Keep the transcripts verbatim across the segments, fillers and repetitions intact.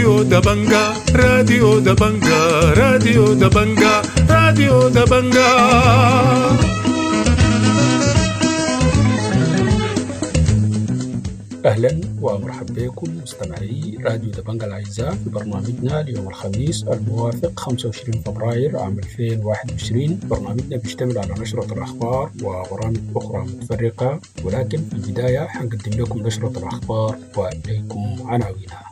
راديو دبنجا راديو دبنجا راديو دبنجا راديو دبنجا. أهلا ومرحبا بكم مستمعي راديو دبنجا الأعزاء في برنامجنا اليوم الخميس الموافق خمسة وعشرين فبراير عام ألفين وواحد وعشرين. برنامجنا بيشتمل على نشرة الأخبار وبرامج أخرى متفرقة، ولكن في البداية حنقدم لكم نشرة الأخبار وإليكم عناوينها.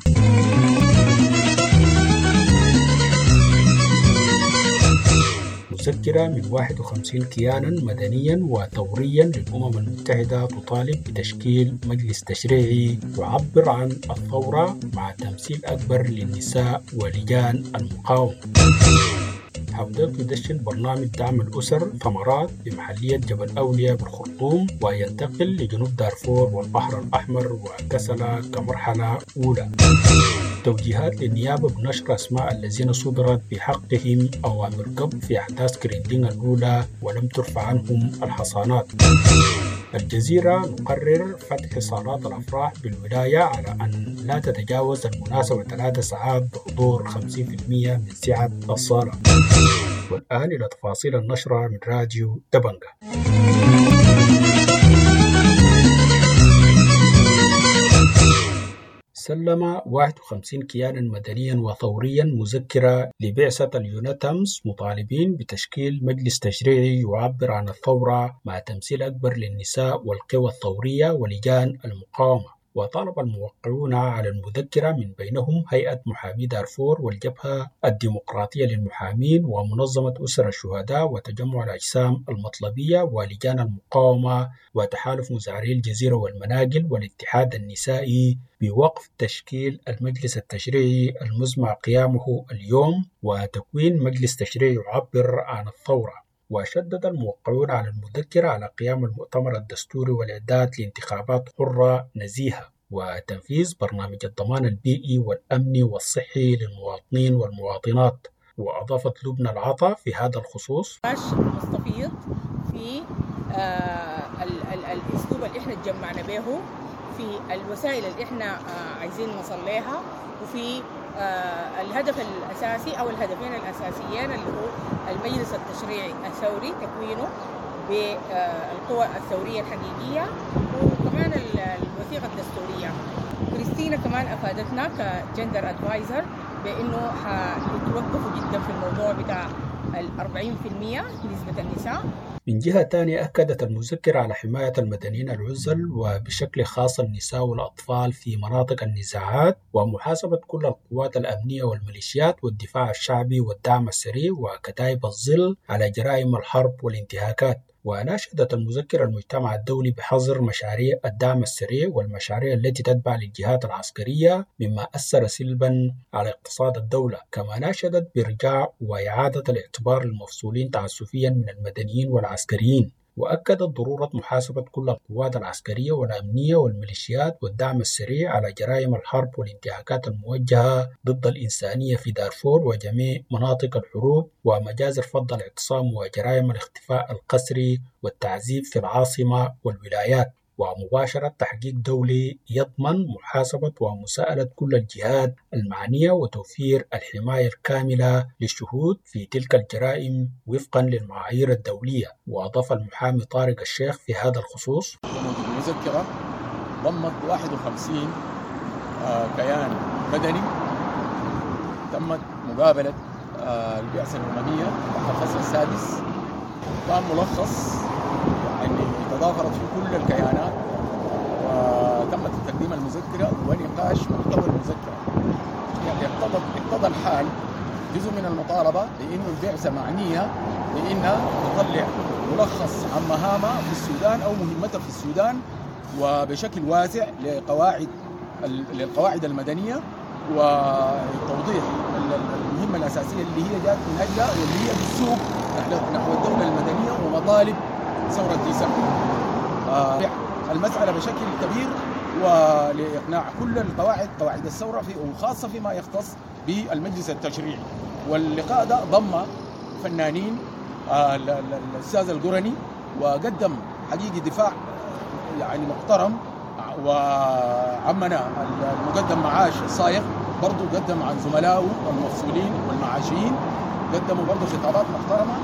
مذكرة من واحد وخمسين كيانا مدنيا وثوريا للأمم المتحدة تطالب بتشكيل مجلس تشريعي يعبر عن الثورة مع تمثيل أكبر للنساء ولجان المقاومة. حودات يدشن برنامج دعم الأسر ثمرات بمحلية جبل أولياء بالخرطوم وينتقل لجنوب دارفور والبحر الأحمر وكسلا كمرحلة أولى. توجيهات للنيابة بنشر أسماء الذين صدرت بحقهم أوامر قبض في أحداث كريندين الأولى ولم ترفع عنهم الحصانات. الجزيرة نقرر فتح صالات الأفراح بالولاية على أن لا تتجاوز المناسبة ثلاث ساعات بحضور خمسين بالمئة من سعة الصالة. والآن إلى تفاصيل النشرة من راديو دبنجا. سلم واحد وخمسين كيانا مدنيا وثوريا مذكرة لبعثة اليونتمس مطالبين بتشكيل مجلس تشريعي يعبر عن الثورة مع تمثيل أكبر للنساء والقوى الثورية ولجان المقاومة. وطالب الموقعون على المذكرة من بينهم هيئة محامي دارفور والجبهة الديمقراطية للمحامين ومنظمة أسر الشهداء وتجمع الأجسام المطلبية ولجان المقاومة وتحالف مزارعي الجزيرة والمناقل والاتحاد النسائي بوقف تشكيل المجلس التشريعي المزمع قيامه اليوم وتكوين مجلس تشريعي يعبر عن الثورة. وشدد الموقعون على المذكرة على قيام المؤتمر الدستوري والإعداد لانتخابات حرة نزيهة وتنفيذ برنامج الضمان البيئي والأمني والصحي للمواطنين والمواطنات. وأضافت لبنى العطا في هذا الخصوص: مستفيض في آه ال ال الأسلوب اللي احنا تجمعنا به، في الوسائل اللي احنا آه عايزين نوصل لها، وفي آه الهدف الأساسي أو الهدفين الأساسيين اللي هو المجلس التشريعي الثوري تكوينه بالقوى الثورية الحقيقية، وكمان الوثيقة الدستورية. كريستينا كمان أفادتنا كجندر أدفايزر بأنه حيتوقفوا جدا في الموضوع بتاع الأربعين في المئة نسبة النساء. من جهة تانية أكدت المذكرة على حماية المدنيين العزل وبشكل خاص النساء والأطفال في مناطق النزاعات ومحاسبة كل القوات الأمنية والميليشيات والدفاع الشعبي والدعم السريع وكتائب الظل على جرائم الحرب والانتهاكات. وناشدت المذكرة المجتمع الدولي بحظر مشاريع الدعم السريع والمشاريع التي تتبع للجهات العسكرية مما أثر سلبا على اقتصاد الدولة. كما ناشدت بإرجاع وإعادة الاعتبار للمفصولين تعسفيا من المدنيين والعسكريين. وأكدت ضرورة محاسبة كل القوات العسكرية والأمنية والميليشيات والدعم السريع على جرائم الحرب والانتهاكات الموجهة ضد الإنسانية في دارفور وجميع مناطق الحروب ومجازر فض الاعتصام وجرائم الاختفاء القسري والتعذيب في العاصمة والولايات. ومباشرة تحقيق دولي يضمن محاسبة ومساءلة كل الجهات المعنية وتوفير الحماية الكاملة للشهود في تلك الجرائم وفقا للمعايير الدولية. وأضاف المحامي طارق الشيخ في هذا الخصوص: المذكرة ضمت واحد وخمسين كيان مدني تمت مقابلة البعثة الأممية تحت الفصل السادس، كان ملخص يعني تضافرت في كل الكيانات وتمت تقديم المذكرة ونقاش محتوى المذكرة. يعني اقتضى اقتضى الحال جزء من المطالبة لأنه البعثة معنية بأنها تطلع ملخص عن مهامها في السودان أو مهمتها في السودان وبشكل واسع لقواعد للقواعد المدنية وتوضيح المهمة الأساسية اللي هي جات من أجلها واللي هي بالسوق نحو الدولة المدنية ومطالب ثورة ديسمبر. آه المسألة بشكل كبير ولإقناع كل القواعد قواعد الثورة في وخاصة فيما يختص بالمجلس التشريعي. واللقاء ده ضم فنانين آه الأستاذ القرني وقدم حقيقي دفاع يعني محترم وعمنا المقدم معاش الصايغ برضو قدم عن زملائه والمفصولين والمعاشين، قدموا برضو خطابات محترمة.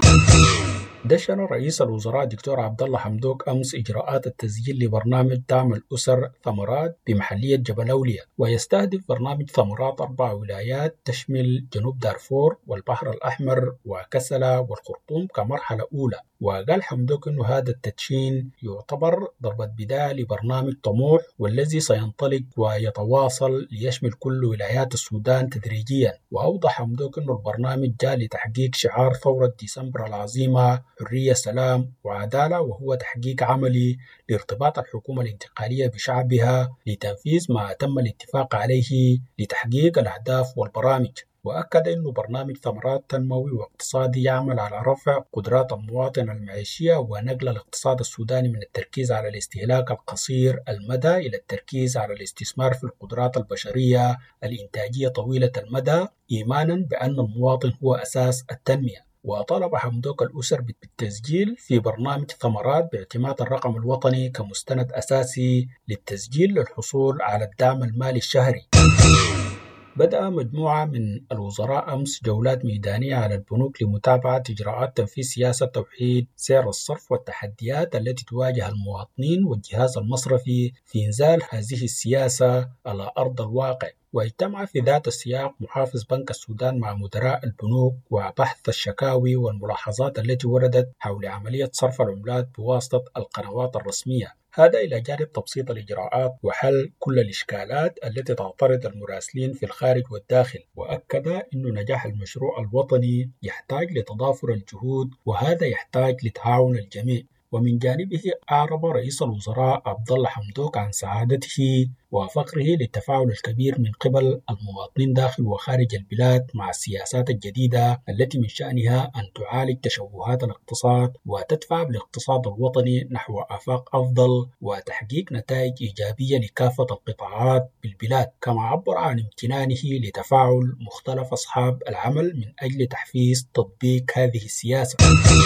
دشن رئيس الوزراء دكتور عبد الله حمدوك أمس إجراءات التسجيل لبرنامج دعم الأسر ثمرات بمحلية جبل أولياء، ويستهدف برنامج ثمرات أربع ولايات تشمل جنوب دارفور والبحر الأحمر وكسلا والخرطوم كمرحلة أولى. وقال حمدوك أنه هذا التدشين يعتبر ضربة بداية لبرنامج طموح والذي سينطلق ويتواصل ليشمل كل ولايات السودان تدريجيا. وأوضح حمدوك أنه البرنامج جاء لتحقيق شعار ثورة ديسمبر العظيمة حرية سلام وعدالة، وهو تحقيق عملي لارتباط الحكومة الانتقالية بشعبها لتنفيذ ما تم الاتفاق عليه لتحقيق الأهداف والبرامج. وأكد أنه برنامج ثمرات تنموي واقتصادي يعمل على رفع قدرات المواطن المعيشية ونقل الاقتصاد السوداني من التركيز على الاستهلاك القصير المدى إلى التركيز على الاستثمار في القدرات البشرية الإنتاجية طويلة المدى، إيمانا بأن المواطن هو أساس التنمية. وطلب حمدوك الأسر بالتسجيل في برنامج ثمرات باعتماد الرقم الوطني كمستند أساسي للتسجيل للحصول على الدعم المالي الشهري. بدأ مجموعة من الوزراء أمس جولات ميدانية على البنوك لمتابعة إجراءات تنفيذ سياسة توحيد سعر الصرف والتحديات التي تواجه المواطنين والجهاز المصرفي في إنزال هذه السياسة على أرض الواقع. واجتمع في ذات السياق محافظ بنك السودان مع مدراء البنوك وبحث الشكاوي والملاحظات التي وردت حول عملية صرف العملات بواسطة القنوات الرسمية، هذا إلى جانب تبسيط الإجراءات وحل كل الإشكالات التي تعترض المراسلين في الخارج والداخل. وأكد أن نجاح المشروع الوطني يحتاج لتضافر الجهود، وهذا يحتاج لتعاون الجميع. ومن جانبه أعرب رئيس الوزراء عبد الله حمدوك عن سعادته وفخره للتفاعل الكبير من قبل المواطنين داخل وخارج البلاد مع السياسات الجديدة التي من شأنها أن تعالج تشوهات الاقتصاد وتدفع بالاقتصاد الوطني نحو آفاق أفضل وتحقيق نتائج إيجابية لكافة القطاعات بالبلاد. كما عبر عن امتنانه لتفاعل مختلف أصحاب العمل من أجل تحفيز تطبيق هذه السياسة.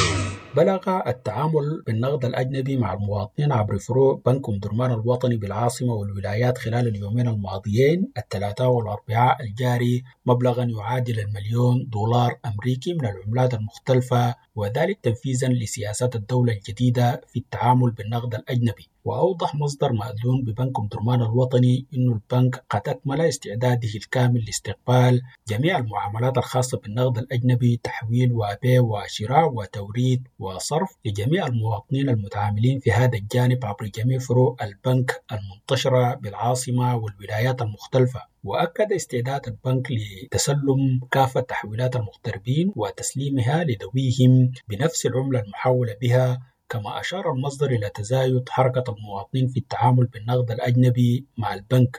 بلغ التعامل بالنقد الأجنبي مع المواطنين عبر فروع بنك أم درمان الوطني بالعاصمة والولايات خلال اليومين الماضيين الثلاثاء والأربعاء الجاري مبلغا يعادل المليون دولار أمريكي من العملات المختلفة، وذلك تنفيذا لسياسات الدولة الجديدة في التعامل بالنقد الأجنبي. وأوضح مصدر مأذون ببنك أم درمان الوطني أن البنك قد أكمل استعداده الكامل لاستقبال جميع المعاملات الخاصة بالنقد الأجنبي، تحويل وبيع وشراء وتوريد وصرف لجميع المواطنين المتعاملين في هذا الجانب عبر جميع فروع البنك المنتشرة بالعاصمة والولايات المختلفة. وأكد استعداد البنك لتسلم كافة تحويلات المغتربين وتسليمها لذويهم بنفس العملة المحولة بها. كما أشار المصدر إلى تزايد حركة المواطنين في التعامل بالنقد الأجنبي مع البنك.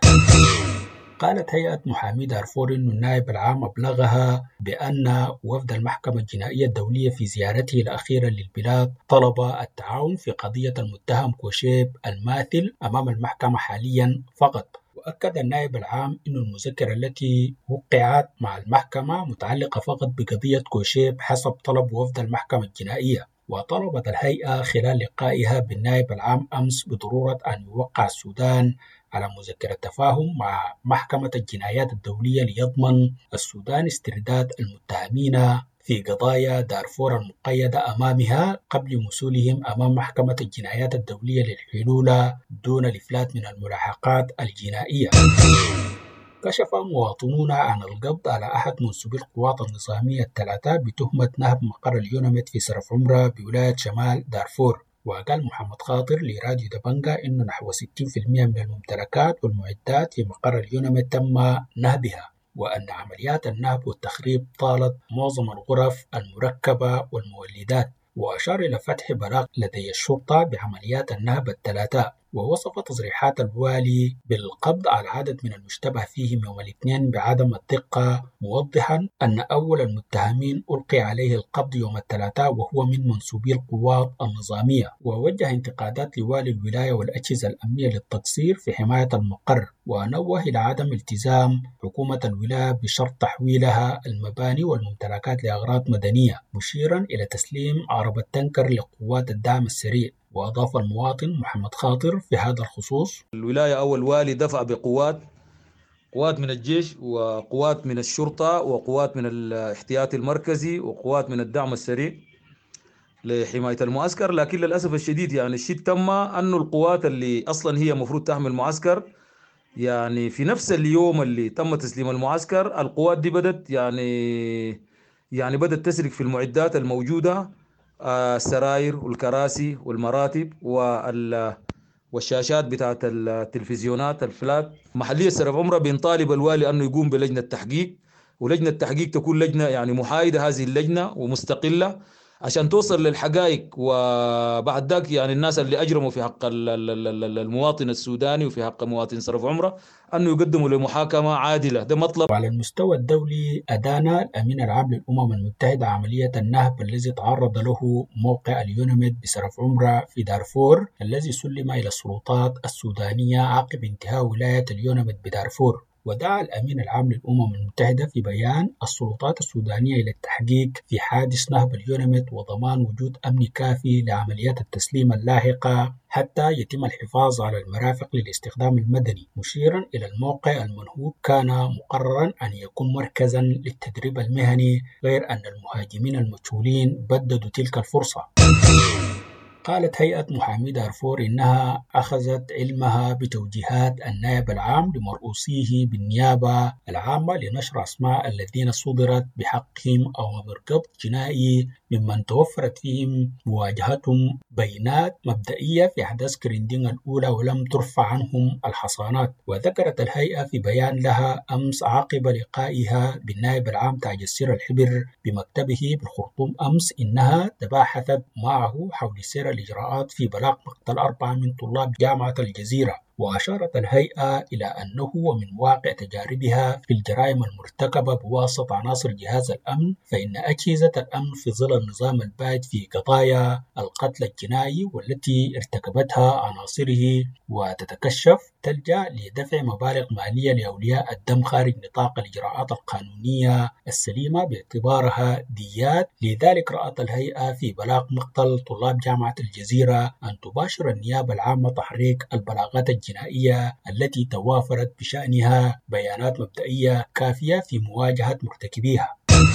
قالت هيئة محامي دارفور أن النائب العام أبلغها بأن وفد المحكمة الجنائية الدولية في زيارته الأخيرة للبلاد طلب التعاون في قضية المتهم كوشيب الماثل أمام المحكمة حاليا فقط. وأكد النائب العام أن المذكرة التي وقعت مع المحكمة متعلقة فقط بقضية كوشيب حسب طلب وفد المحكمة الجنائية. وطلبت الهيئة خلال لقائها بالنائب العام أمس بضرورة أن يوقع السودان على مذكرة تفاهم مع محكمة الجنايات الدولية ليضمن السودان استرداد المتهمين في قضايا دارفور المقيدة أمامها قبل مسؤولهم أمام محكمة الجنايات الدولية للحلول دون الإفلات من الملاحقات الجنائية. كشف مواطنون عن القبض على أحد منسوبي القوات النظامية الثلاثة بتهمة نهب مقر اليونمت في سرف عمرة بولاية شمال دارفور. وقال محمد خاطر لراديو دبنجا إنه نحو ستين بالمئة من الممتلكات والمعدات في مقر اليونمت تم نهبها، وأن عمليات النهب والتخريب طالت معظم الغرف المركبة والمولدات. وأشار إلى فتح بلاغ لدي الشرطة بعمليات النهب الثلاثاء. ووصف تصريحات الوالي بالقبض على عدد من المشتبه فيهم يوم الاثنين بعدم الدقة، موضحا أن أول المتهمين ألقي عليه القبض يوم الثلاثاء وهو من منسوبي القوات النظامية. ووجه انتقادات لوالي الولاية والأجهزة الأمنية للتقصير في حماية المقر، ونوه إلى عدم التزام حكومة الولاية بشرط تحويلها المباني والممتلكات لأغراض مدنية، مشيرا إلى تسليم عربة تنكر لقوات الدعم السريع. وأضاف المواطن محمد خاطر في هذا الخصوص: الولاية أو الوالي دفع بقوات قوات من الجيش وقوات من الشرطة وقوات من الاحتياطي المركزي وقوات من الدعم السريع لحماية المعسكر. لكن للأسف الشديد يعني الشيء تم أنه القوات اللي أصلا هي مفروض تحمي المعسكر يعني في نفس اليوم اللي تم تسليم المعسكر القوات دي بدت يعني يعني بدت تسرق في المعدات الموجودة، آه، السراير والكراسي والمراتب وال والشاشات بتاعت التلفزيونات الفلات. محلية سرف عمرة بنطالب الوالي أنه يقوم بلجنة تحقيق، ولجنة تحقيق تكون لجنة يعني محايدة هذه اللجنة ومستقلة عشان توصل للحقائق، وبعد ذاك يعني الناس اللي أجرموا في حق المواطن السوداني وفي حق مواطن سرف عمرة أنه يقدموا لمحاكمة عادلة. ده مطلب. وعلى المستوى الدولي أدان الأمين العام للأمم المتحدة عملية النهب الذي تعرض له موقع اليونميد بسرف عمرة في دارفور الذي سلم إلى السلطات السودانية عقب انتهاء ولاية اليونميد بدارفور. ودعا الأمين العام للأمم المتحدة في بيان السلطات السودانية إلى التحقيق في حادث نهب اليونميد وضمان وجود أمن كافي لعمليات التسليم اللاحقة حتى يتم الحفاظ على المرافق للاستخدام المدني، مشيرا إلى الموقع المنهوب كان مقررا أن يكون مركزا للتدريب المهني، غير أن المهاجمين المجهولين بددوا تلك الفرصة. قالت هيئة محامي دارفور إنها أخذت علمها بتوجيهات النائب العام لمرؤوسيه بالنيابة العامة لنشر أسماء الذين صدرت بحقهم أو مرقب جنائي ممن توفرت فيهم مواجهتهم بيانات مبدئية في أحداث كريندين الأولى ولم ترفع عنهم الحصانات. وذكرت الهيئة في بيان لها أمس عقب لقائها بالنائب العام تاج السير الحبر بمكتبه بالخرطوم أمس إنها تباحثت معه حول سير الإجراءات في بلاغ مقتل أربعة من طلاب جامعة الجزيرة. وأشارت الهيئة إلى أنه ومن واقع تجاربها في الجرائم المرتكبة بواسطة عناصر جهاز الأمن فإن أجهزة الأمن في ظل النظام البائد في قضايا القتل الجنائي والتي ارتكبتها عناصره وتتكشف تلجأ لدفع مبالغ مالية لأولياء الدم خارج نطاق الإجراءات القانونية السليمة باعتبارها ديات. لذلك رأت الهيئة في بلاغ مقتل طلاب جامعة الجزيرة أن تباشر النيابة العامة تحريك البلاغات الجنائية التي توافرت بشأنها بيانات مبدئية كافية في مواجهة مرتكبيها.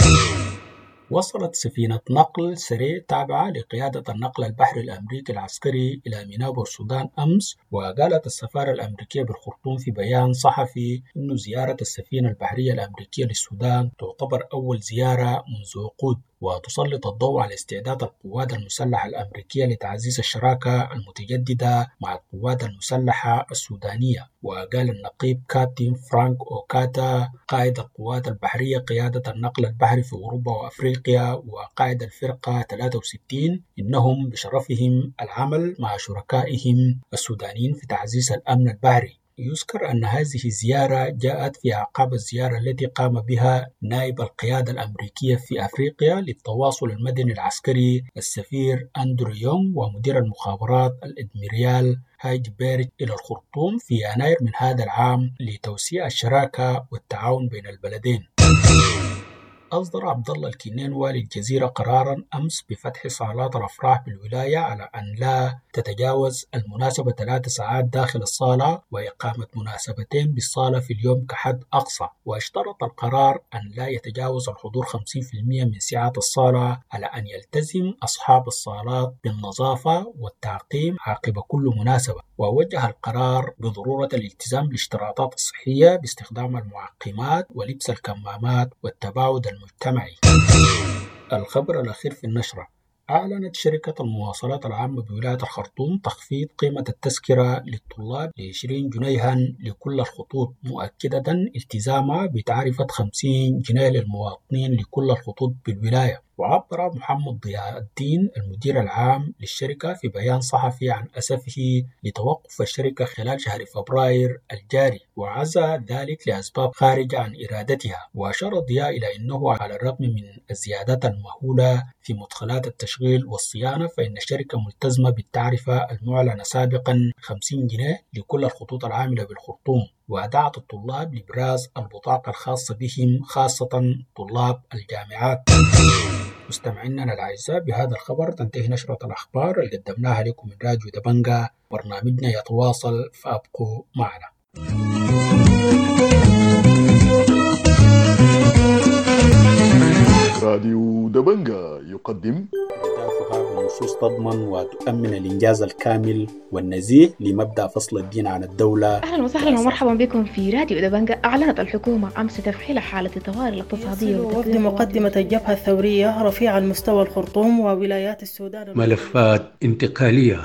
وصلت سفينة نقل سريع تابعة لقيادة النقل البحري الأمريكي العسكري إلى ميناء بورسودان أمس. وقالت السفارة الأمريكية بالخرطوم في بيان صحفي أن زيارة السفينة البحرية الأمريكية للسودان تعتبر أول زيارة منذ عقود، وتسلط الضوء على استعداد القوات المسلحة الأمريكية لتعزيز الشراكة المتجددة مع القوات المسلحة السودانية. وقال النقيب كابتن فرانك أوكاتا قائد القوات البحرية قيادة النقل البحري في أوروبا وأفريقيا وقائد الفرقة ثلاثة وستين إنهم بشرفهم العمل مع شركائهم السودانيين في تعزيز الأمن البحري. يذكر أن هذه الزيارة جاءت في أعقاب الزيارة التي قام بها نائب القيادة الأمريكية في أفريقيا للتواصل المدني العسكري السفير أندرو يونغ ومدير المخابرات الإدميريال هايد بيرج إلى الخرطوم في يناير من هذا العام لتوسيع الشراكة والتعاون بين البلدين. أصدر عبد الله الكنين والي الجزيرة قراراً أمس بفتح صالات الأفراح بالولاية على أن لا تتجاوز المناسبة ثلاث ساعات داخل الصالة وإقامة مناسبتين بالصالة في اليوم كحد أقصى. واشترط القرار أن لا يتجاوز الحضور خمسين بالمئة من سعة الصالة على أن يلتزم أصحاب الصالات بالنظافة والتعقيم عقب كل مناسبة. ووجه القرار بضرورة الالتزام بالاشتراطات الصحية باستخدام المعقمات ولبس الكمامات والتباعد المجتمعي. الخبر الأخير في النشرة: أعلنت شركة المواصلات العامة بولاية الخرطوم تخفيض قيمة التذكرة للطلاب لعشرين جنيها لكل الخطوط، مؤكدة التزامها بتعرفة خمسين جنيه للمواطنين لكل الخطوط بالولاية. وعبر محمد ضياء الدين المدير العام للشركة في بيان صحفي عن أسفه لتوقف الشركة خلال شهر فبراير الجاري، وعزى ذلك لأسباب خارجة عن إرادتها. وأشار ضياء إلى أنه على الرغم من الزيادات المهولة في مدخلات التشغيل والصيانة فإن الشركة ملتزمة بالتعرفة المعلنة سابقا خمسين جنيه لكل الخطوط العاملة بالخرطوم. ودعت الطلاب لإبراز البطاقة الخاصة بهم خاصة طلاب الجامعات. مستمعينا الأعزاء، بهذا الخبر تنتهي نشرة الأخبار اللي قدمناها لكم من راديو دبنجة. برنامجنا يتواصل فأبقوا معنا. راديو دبنجا يقدم أهدافها بنصوص تضمن وتؤمن الإنجاز الكامل والنزيه لمبدأ فصل الدين عن الدولة. أهلا وسهلا ومرحبا بكم في راديو دبنجا. أعلنت الحكومة أمس تفعيل حالة الطوارئ الاقتصادية وفد مقدمة الجبهة الثورية رفيع المستوى الخرطوم وولايات السودان ملفات انتقالية.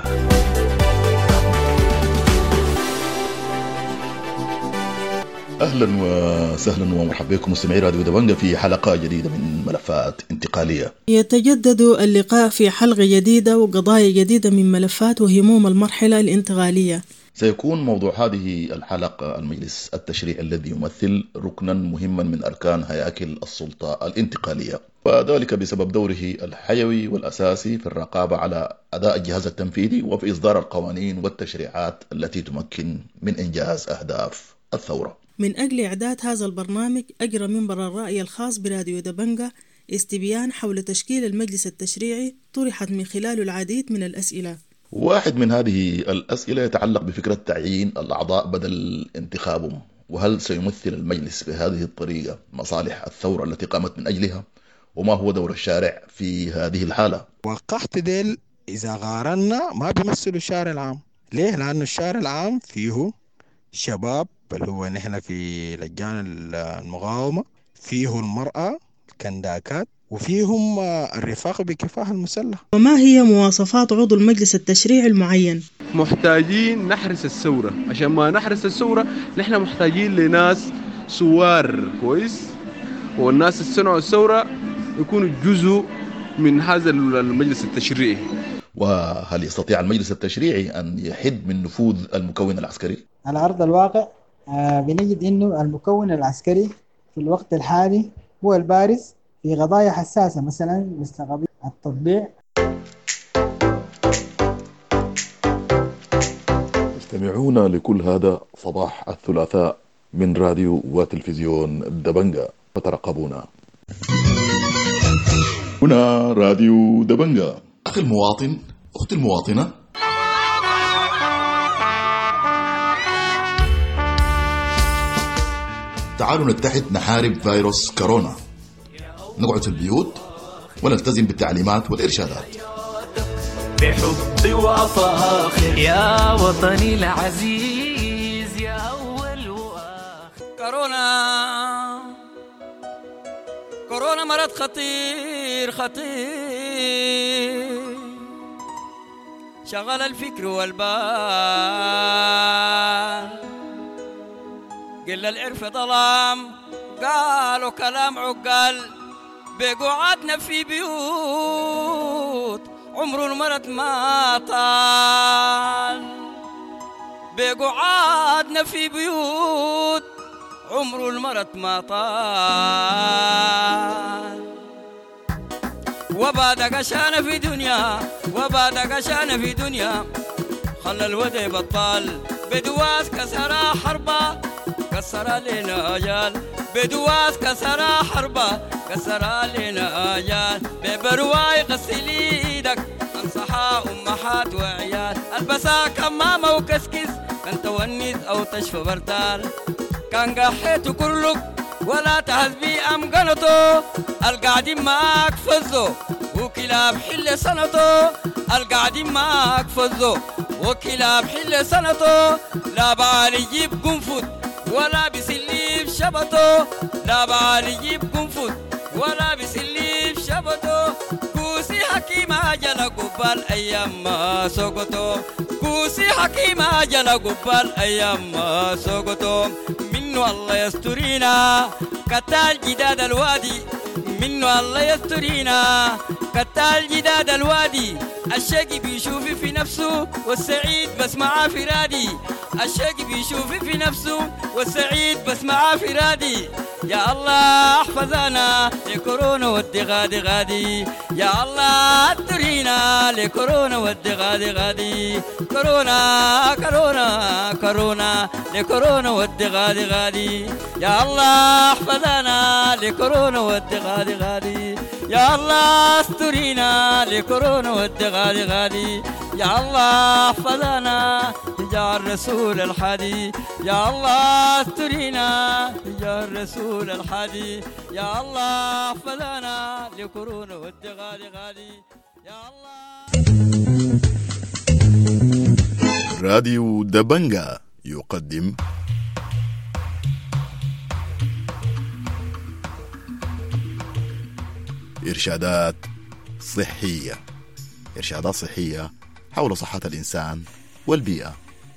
أهلا وسهلا ومرحبا بكم مستمعي راديو دبنجا في حلقة جديدة من ملفات انتقالية. يتجدد اللقاء في حلقة جديدة وقضايا جديدة من ملفات وهموم المرحلة الانتقالية. سيكون موضوع هذه الحلقة المجلس التشريعي الذي يمثل ركنا مهما من أركان هياكل السلطة الانتقالية، وذلك بسبب دوره الحيوي والأساسي في الرقابة على أداء الجهاز التنفيذي وفي إصدار القوانين والتشريعات التي تمكن من إنجاز أهداف الثورة. من أجل إعداد هذا البرنامج أجرى منبر الرأي الخاص براديو دبنجا استبيان حول تشكيل المجلس التشريعي طرحت من خلاله العديد من الأسئلة. واحد من هذه الأسئلة يتعلق بفكرة تعيين الأعضاء بدل انتخابهم، وهل سيمثل المجلس بهذه الطريقة مصالح الثورة التي قامت من أجلها؟ وما هو دور الشارع في هذه الحالة؟ وقحت ديل إذا قارنا ما بيمثلوا الشارع العام. ليه؟ لأن الشارع العام فيه شباب اللي هو نحن في لجان المقاومة، فيه المرأة الكنداكات، وفيهم الرفاق بكفاح المسلح. وما هي مواصفات عضو المجلس التشريعي المعين؟ محتاجين نحرس الثورة. عشان ما نحرس الثورة نحن محتاجين لناس سوار كويس، والناس اللي صنعوا الثورة يكونوا جزء من هذا المجلس التشريعي. وهل يستطيع المجلس التشريعي أن يحد من نفوذ المكون العسكري؟ على أرض الواقع آه بنجد أنه المكون العسكري في الوقت الحالي هو البارز في قضايا حساسة، مثلا مثل قضية التطبيع. استمعونا لكل هذا صباح الثلاثاء من راديو وتلفزيون دبنجا، فترقبونا. هنا راديو دبنجا. أخي المواطن، أختي المواطنة، تعالوا نتحد نحارب فيروس كورونا، نقعد في البيوت ونلتزم بالتعليمات والإرشادات. بحب وفاخر يا وطني العزيز يا أول وآخر. كورونا كورونا مرض خطير خطير، شغل الفكر والبال، قل العرف ظلام، قالوا كلام عقال، بقعدنا في بيوت عمر المرض ما طال، بقعدنا في بيوت عمر المرض ما طال. وبعد قشان في دنيا وبعد قشان في دنيا، خلى الودي بطال، بدواس كسرى حربة كسر لنا أجال، بدواس كسر حربة كسر لنا أجال، ببرواي غسل ايدك انصحا أمهات وعيال، البسا كمامة وكسكس كان تونس أو تشفى برتال، كان قحيت كلك ولا تهز بي أمقنطو، القاعدين معاك فزو وكلاب حل سنتو، القاعدين معاك فزو وكلاب حل سنتو، لا بعالي يجيب قنفذ ولا بسليب شبطو، لا بعالي يجيب قنفذ ولا بسليب شبطو، كوسي حكيمة جل قبال أيام ما سقطو، كوسي حكيمة جل قبال أيام ما سقطو، منو الله يسترينا قتال جداد الوادي، منو الله يسترينا قتال جداد الوادي، الشقي بيشوف في نفسه والسعيد بس معاه فرادي، الشقي بيشوف في نفسه والسعيد بس معاه فرادي، يا الله احفظنا لكورونا ودي غادي غادي، يا الله استرينا لكورونا ودي غادي غادي، كورونا كورونا كورونا لكورونا ودي غادي غادي، يا الله احفظنا لكورونا ودي غادي غادي، يا الله استرينا لكورونا ودي غادي غادي، يا الله احفظنا يا الرسول الحدي يا الله استرينا يا الرسول الحدي يا الله فلانا لكرون والدغادي غادي يا الله. راديو دبنجا يقدم إرشادات صحية إرشادات صحية حول صحة الإنسان والبيئة.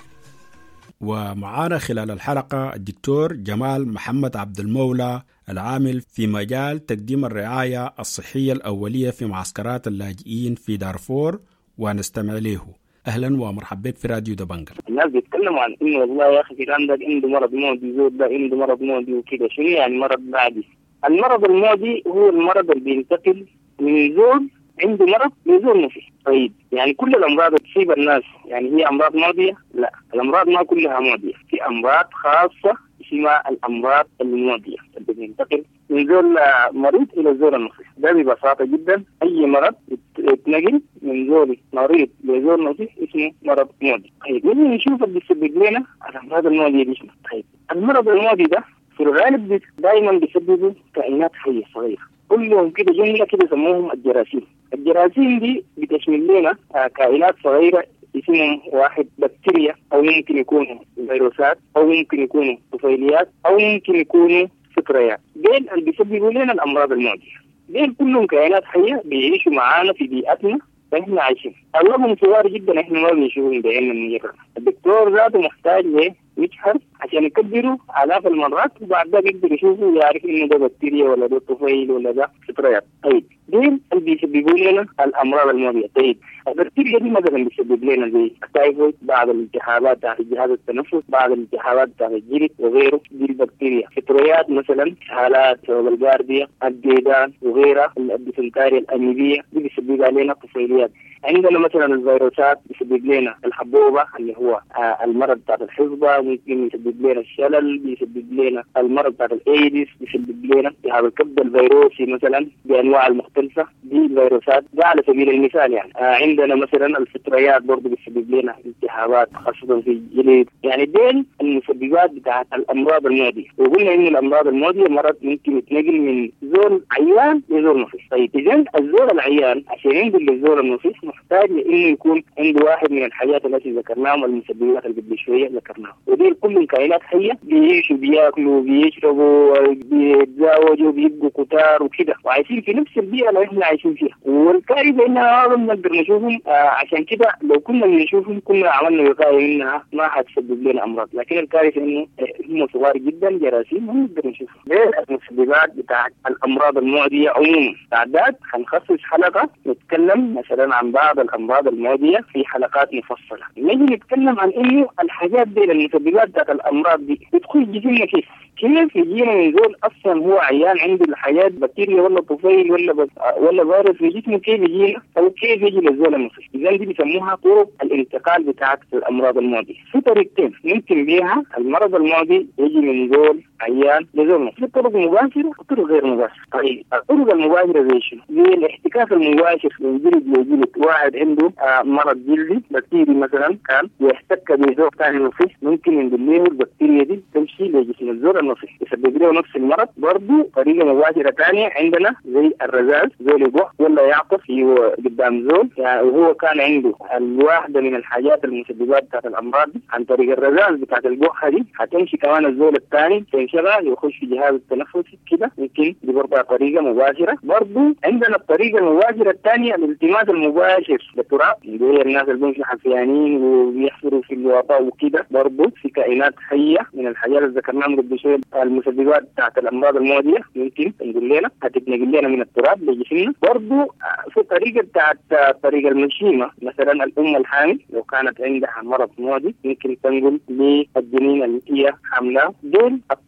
ومعانا خلال الحلقة الدكتور جمال محمد عبد المولى العامل في مجال تقديم الرعاية الصحية الأولية في معسكرات اللاجئين في دارفور، ونستمع له. أهلا ومرحبا في راديو دبنجا. الناس بيتكلموا عن إنه والله يا أخي عندك عنده مرض معدي زود ده عنده مرض معدي وكده. شنو يعني مرض معدي؟ المرض المعدي هو المرض اللي بينتقل من زول عنده مرض لزول ما فيه. طيب يعني كل الأمراض اللي تصيب الناس يعني هي أمراض معدية؟ لا، الأمراض ما كلها معدية، في أمراض خاصة اسمها الأمراض المعدية اللي بينتقل من زول مريض إلى زول نصيح. ده ببساطة جدا أي مرض يتنقل من زول مريض لزول نصيح اسمه مرض معدي. طيب نجي نشوف اللي بيسبب لنا الأمراض المعدية دي شنو؟ طيب المرض المعدي ده في الغالب دائما بيسببوا كائنات حية صغيرة، كلهم كده جملة كده يسموهم الجراثيم. الجراثيم دي بتشمل لنا كائنات صغيرة اسمهم واحد بكتيريا، أو ممكن يكونوا فيروسات، أو ممكن يكونوا طفيليات، أو ممكن يكونوا فطريات. دين اللي بيسببوا لنا الأمراض المعدية. دين كلهم كائنات حية بيعيشوا معانا في بيئتنا فإحنا عايشين. أغلبهم صغار جدا إحنا ما بنشوفهم بعيننا المجرد. الدكتور ذاته محتاج ليه يجحر عشان يكبروا آلاف المرات، وبعد ذلك يقدر يشوفوا ويعرف إنه ده بكتيريا ولا ده طفيل ولا ده فطريات. طيب دين اللي بيسببوا لنا الأمراض المعدية. طيب البكتيريا دي مثلا بيسبب لنا زي التايفويد، بعض الالتهابات تحت جهاز التنفس، بعض الالتهابات تحت الجلد وغيره. دي البكتيريا. فطريات مثلا حالات الجاردية، الديدان وغيرها، الديسنتاريا الأميبية دي بيسبب لنا طفيليات. عندنا مثلا الفيروسات بيسبب لنا الحبوبة اللي هو آه المرض بتاع الحصبة، ممكن يسبب لنا الشلل، بيسبب لنا المرض بتاع الايدس، بيسبب لنا التهاب الكبد الفيروسي مثلا بانواع المختلفه. دي الفيروسات ده على سبيل المثال يعني. آه عندنا مثلا الفطريات برضه بيسبب لنا التهابات خاصه في الجلد. يعني دين المسببات بتاعت الامراض المعديه. وقلنا ان الامراض المعديه مرض ممكن يتنقل من زول عيان لزول نصيح. طيب اذا الزول العيان عشان ينقل للزول النصيح محتاج انه يكون عنده واحد من الحاجات التي ذكرناهم، المسببات اللي قبل شويه ذكرناها. ودي كل كائنات حيه بيعيشوا بياكلوا بيشربوا بيتزاوجوا بيبقوا كتار وكده، وعايشين في نفس البيئه اللي احنا عايشين فيها. والكارثه انها ما بنقدر نشوفهم. آه عشان كده لو كنا بنشوفهم كنا عملنا وقايه منها ما حتسبب لنا امراض. لكن الكارثه انه هم صغار جدا جراثيم ما نقدر نشوفهم. غير المسببات بتاعت الامراض المعديه عموما. تعداد هنخصص حلقه نتكلم مثلا عن بعض الامراض المعديه في حلقات مفصله. نجي نتكلم عن انه الحاجات دي المسببات بتاعت الامراض دي بتدخل جسمنا كيف؟ كيف يجينا من زول اصلا هو عيان عنده الحاجات بكتيريا ولا طفيل ولا بس ولا فيروس في جسمه، كيف يجينا او كيف يجي للزول النصيح؟ اذا دي بيسموها طرق الانتقال بتاعت الامراض المعديه. في طريقتين ممكن بيها المرض المعدي يجي من زول عيان لزول نصيح. في طرق مباشره وطرق غير مباشره. طيب الطرق المباشره زي شنو؟ زي الاحتكاك المباشر من جلد لجلد. واحد عنده آه مرض جلدي بكتيري مثلا كان يحتك بزول ثاني نصيح، ممكن ينقل له البكتيريا دي تمشي لجسم الزول النصيح يسبب له نفس المرض. برضه طريقه مباشره ثانيه عندنا زي الرذاذ، زول يبوح ولا يعطس قدام زول يعني وهو كان عنده الواحده من الحاجات المسببات بتاعت الامراض دي، عن طريق الرذاذ بتاعت البوحه دي هتمشي كمان الزول الثاني تنشغل يخش في جهاز التنفس كده. يمكن دي برضه طريقه مباشره. برضه عندنا الطريقه المباشره الثانيه الالتماس المباشر للتراب، اللي هي الناس اللي بيمشوا حفيانين وبيحفروا في الوطا وكده. برضه في كائنات حيه من الحاجات اللي ذكرناها قبل شويه المسببات بتاعت الامراض المعديه ممكن تنقل لنا هتتنقل لنا من التراب لجسمنا. برضه في طريقه بتاعت طريقه المشيمه، مثلا الام الحامل لو كانت عندها مرض معدي ممكن تنقل للجنين اللي هي حاملاه. دول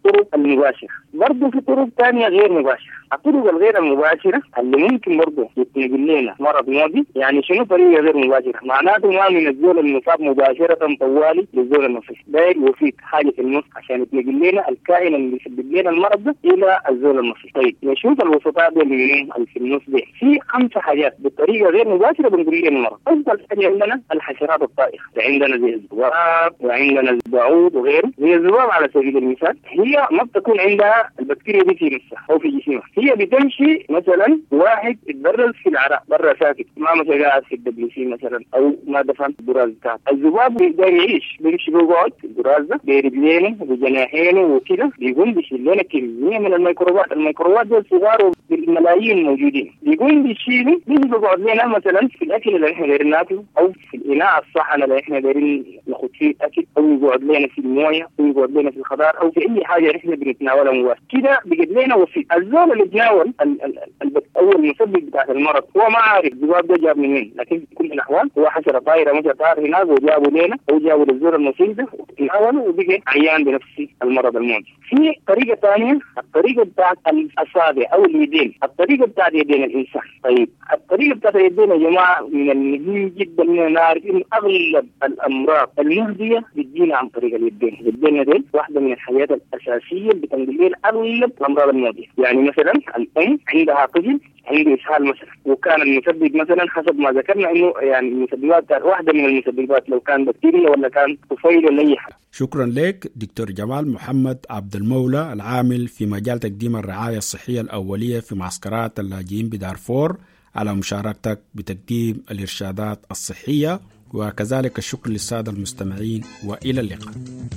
الطرق المباشرة. برضه في طرق ثانية غير مباشرة. الطرق الغير المباشرة اللي ممكن برضه يتنقل لنا مرض معدي، يعني شنو طريقة غير مباشرة؟ معناته ما من الزول المصاب مباشرة طوالي للزول المصاب، داير يفيد حاجة في النص عشان يتنقل لنا الكائن اللي يسبب لنا المرض ده إلى الزول المصاب. طيب نشوف الوسطاء دول اللي في النص دي، في خمسة حاجات بالطريقة غير مباشرة بنقول لنا المرض. أول حاجة عندنا الحشرات الطائرة، عندنا زي الذباب وعندنا البعوض وغيره. زي الذباب على سبيل المثال هي ما بتكون عندها البكتيريا دي في نفسها أو في جسمها، هي بتمشي مثلا واحد يتبرز في العراء برا ساكت، ما مثلا قاعد في الدبليو مثلا او ما دفن البراز بتاعه. الذباب بيقدر يعيش، بيمشي بيقعد في البراز ده برجلينه وبجناحينه وكده، بيقوم بيشيل لنا كميه من الميكروبات، الميكروبات دول صغار بالملايين موجودين، بيقوم بيشيلوا بيجي بيقعد لنا مثلا في الاكل اللي احنا دايرين ناكله او في الاناء الصحن اللي احنا دايرين ناخد فيه اكل، او يقعد لنا في المويه او يقعد لنا في الخضار او في اي حاجه احنا بنتناولها مباشره كده، بيجد لنا وفي الزول اللي بيتناول اول مسبب بتاع المرض هو ما عارف الذباب ده جاب منين، لكن في كل الاحوال هو حشره طايره مثلا طار هناك وجابوا لنا او جابوا للزول المصيب ده وتناوله وبقى عيان بنفس المرض المعدي. في طريقه ثانيه الطريقه بتاعت الاصابع او اليدين، الطريقه بتاعت يدين الانسان. طيب الطريقه بتاعت اليدين يا جماعه من المهم جدا ان نعرف ان اغلب الامراض المهديه بتجينا عن طريق اليدين. اليدين دي واحده من الحاجات الاساسيه اللي بتنقل لنا اغلب الامراض المهديه. يعني مثلا الام عندها طفل عنده اسهال مثلا، وكان المسبب مثلا حسب ما ذكرنا انه يعني المسببات واحده من المسببات لو كان بكتيريا ولا كان طفيل ولا اي حاجه. شكرا لك دكتور جمال محمد عبد المولى، العامل في مجال تقديم الرعايه الصحيه الاوليه في معسكرات اللاجئين بدارفور، على مشاركتك بتقديم الارشادات الصحيه، وكذلك الشكر للساده المستمعين، والى اللقاء.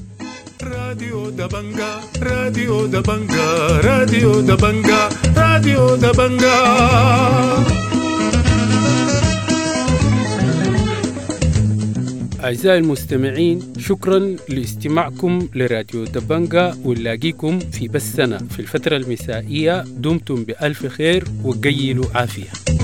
راديو دبنجا راديو دبنجا راديو دبنجا راديو دبنجا. أعزائي المستمعين، شكرا لاستماعكم لراديو دبنجا، ونلاقيكم في بثنا في الفترة المسائية. دمتم بألف خير وقيلوا عافية.